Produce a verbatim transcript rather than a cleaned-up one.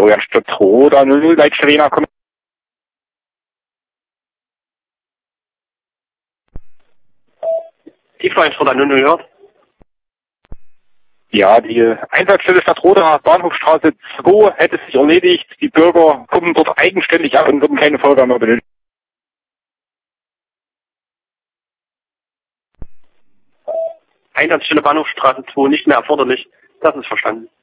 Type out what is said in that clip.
Hallo, Jan Stadt-Roda, null null, Leitstelle, komm. Tiefleinstroda null null hört. Ja, die Einsatzstelle Stadt-Roda, Bahnhofstraße zwei, hätte sich erledigt. Die Bürger kommen dort eigenständig ab und würden keine Feuerwehr mehr benötigen. Einsatzstelle Bahnhofstraße zwei nicht mehr erforderlich. Das ist verstanden.